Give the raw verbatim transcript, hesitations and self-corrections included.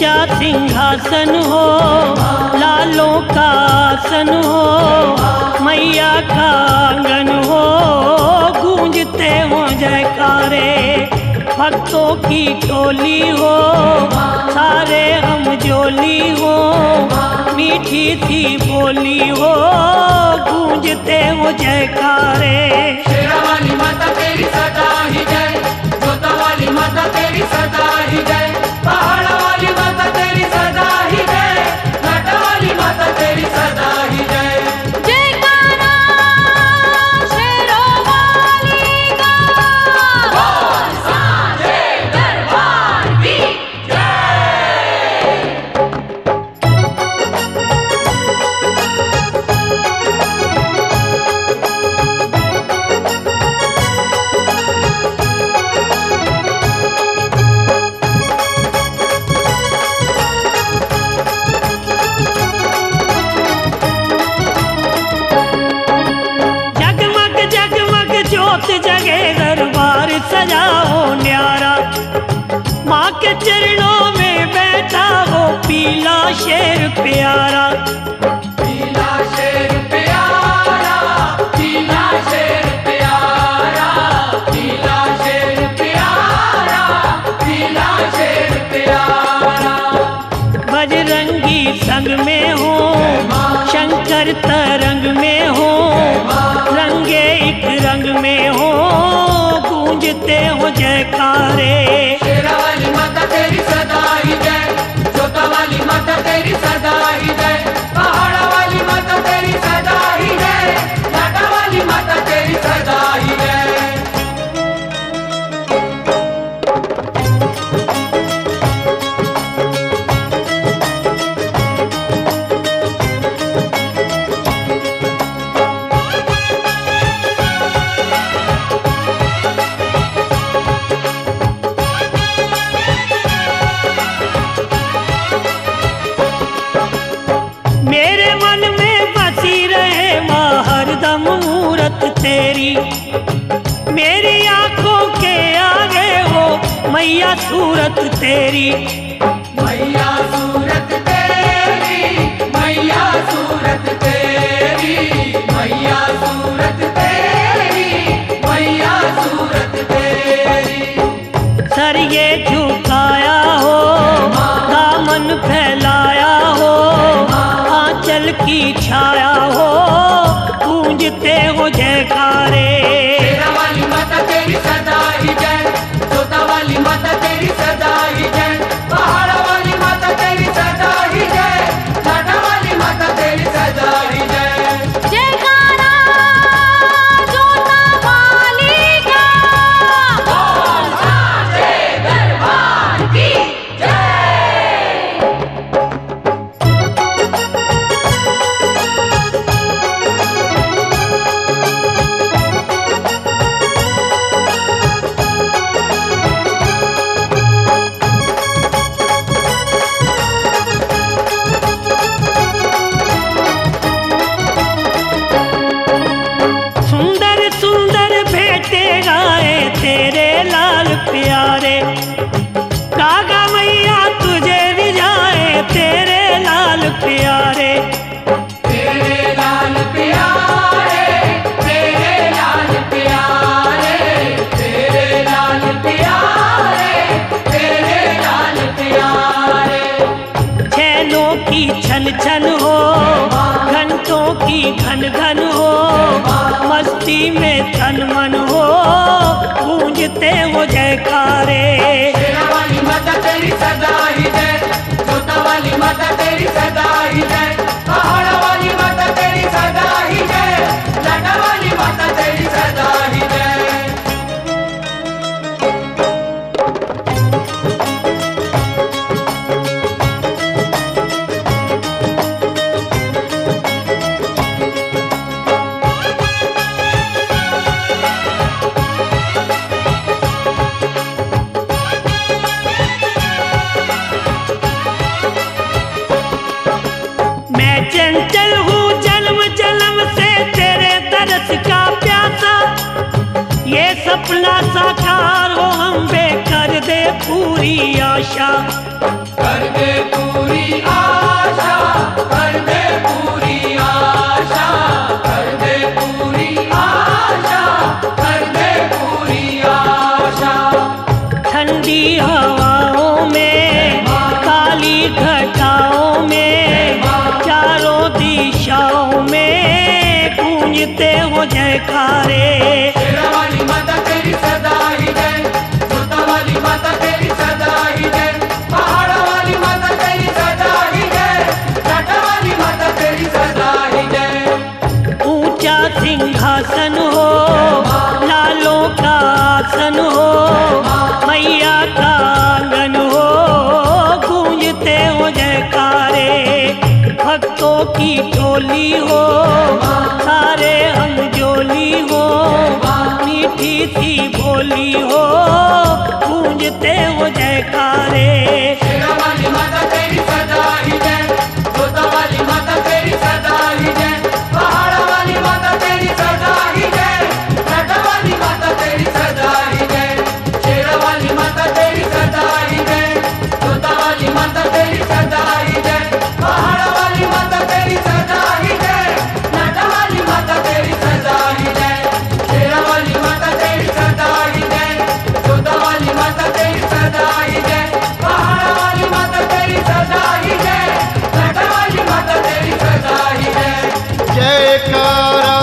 ऊंचा सिंहासन हो, लालों का आसन हो, मैया का आंगन हो, गूंजते हो जयकारे। भक्तों की टोली हो, सारे हम जोली हो, मीठी सी बोली हो, गूंजते हो जयकारे। शेरा वाली माता तेरी सदा ही जय, जोता वाली माता तेरी सदा ही जय, पहाड़ वाली माता तेरी सदा ही जय, घाटा वाली माता तेरी सदा ही जय। जयकारा शेरों वाली का, बोल साँझे दरबार की जय। जगमग जगमग ज्योत जगे दरबार सजाओ न्यारा, माँ के चरणों में बैठा हो पीला शेर प्यारा। पीला शेर प्यारा, पीला शेर प्यारा, पीला शेर प्यारा, पीला शेर प्यारा। बजरंगी संग में हो, शंकर तरंग में हो, रंगे एक रंग में हो, गूंजते हो जयकारे। शेरा वाली माता तेरी सदा ही जय, जोता वाली माता तेरी सदा ही जय, पहाड़ वाली माता तेरी सदा ही जय, घाटा वाली माता तेरी सदा ही जय। मेरे मन में बसी रहे माँ हरदम मूरत तेरी, मेरी आंखों के आगे हो मैया सूरत तेरी। मैया सूरत तेरी, मैया सूरत तेरी, मैया सूरत तेरी, मैया सूरत तेरी। सर ये झुकाया हो, दामन फैलाया हो, आंचल की छाया हो, गूंजते हो जयकारे। शेरा वाली माता तेरी सदा ही जय, जोता वाली माता तेरी सदा ही जय, पहाड़ वाली माता तेरी सदा ही जय, घाटा वाली माता तेरी सदा ही जय। जयकारा जोता वाली का, बोल साँझे दरबार की जय। सुंदर सुंदर बेटे गाए तेरे लाल प्यारे, कागा मैया तुझे रिझाए तेरे लाल प्यारे। तेरे लाल प्यारे, तेरे लाल प्यारे, तेरे लाल प्यारे, तेरे लाल प्यारे। छैलों की छन छन हो, घंटों की घन घन हो, मस्ती में तन मन हो, गूंजते हो जयकारे। शेरा वाली माता तेरी सदा ही जय, जोता वाली माता तेरी सदा ही जय, पहाड़ वाली माता तेरी सदा ही जय, घाटा वाली माता तेरी सदा ही जय। चंचल हूँ जन्म जन्म से तेरे दरस का प्यासा, ये सपना साकार हो हम बे कर दे पूरी आशा। कर दे पूरी आशा, कर दे पूरी आशा, कर दे पूरी आशा, कर दे पूरी आशा। ठंडी हवाओं में, काली घटाओं में, चारों दिशाओं में गूंजते हो जयकारे। शेरा वाली माता तेरी सदा ही जय, जोता वाली माता तेरी सदा ही जय, पहाड़ा वाली माता तेरी सदा ही जय, टाटा वाली माता तेरी सदा ही जय। ऊंचा सिंहासन हो, लालों का आसन हो, मैया का आंगन हो, गूंजते हो जयकारे। भक्तों की टोली हो, सारे हम जोली हो, मीठी सी बोली हो, गूंजते हो जयकारे। शेरा वाली माता तेरी सदा ही जय, जोता वाली माता तेरी सदा ही जय, पहाड़ा वाली माता तेरी सदा ही जय, टाटा वाली माता तेरी सदा ही जय। शेरा वाली माता तेरी सदा ही जय, जोता वाली माता तेरी सदा ही जय, पहाड़ा वाली माता तेरी सदा ही जय, टाटा वाली माता तेरी सदा ही जय। शेरा वाली माता तेरी सदा ही जय, जोता वाली माता तेरी सदा ही जय, पहाड़ा वाली माता तेरी सदा ही जय, टाटा वाली माता तेरी सदा ही जय। जयकारा